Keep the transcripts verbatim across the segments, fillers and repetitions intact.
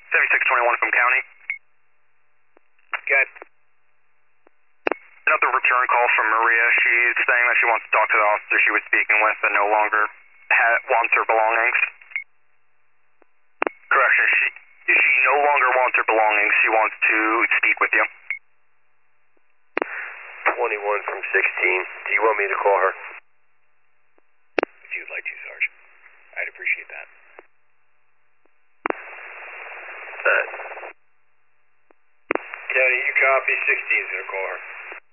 seventy-six twenty-one from County. Good. Another return call from Maria. She's saying that she wants to talk to the officer she was speaking with and no longer ha- wants her belongings. Correction, she, she no longer wants her belongings. She wants to speak with you. twenty-one from sixteen. Do you want me to call her? If you'd like to, Sarge. I'd appreciate that. Uh, Kenny, you copy. sixteen's gonna call her.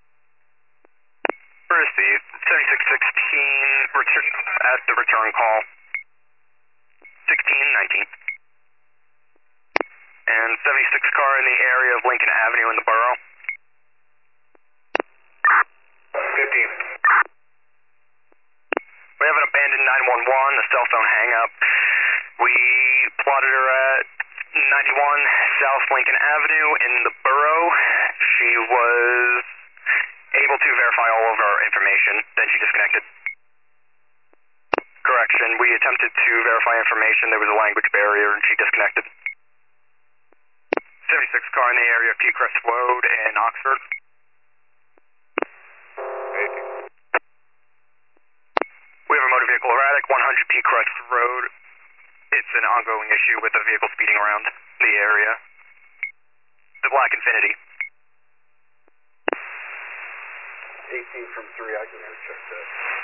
Received. seventy-six sixteen return, at the return call. sixteen nineteen. And seventy-six car in the area of Lincoln Avenue in the borough. fifteen. We have an abandoned nine one one, a cell phone hang-up. We plotted her at ninety-one South Lincoln Avenue in the borough. She was able to verify all of our information, then she disconnected. Correction, we attempted to verify information, there was a language barrier, and she disconnected. seventy-six car in the area of Peacrest Road in Oxford. We have a motor vehicle erratic, one hundred Peacrest Road. It's an ongoing issue with a vehicle speeding around the area. The Black Infinity. eighteen from three, I can check that.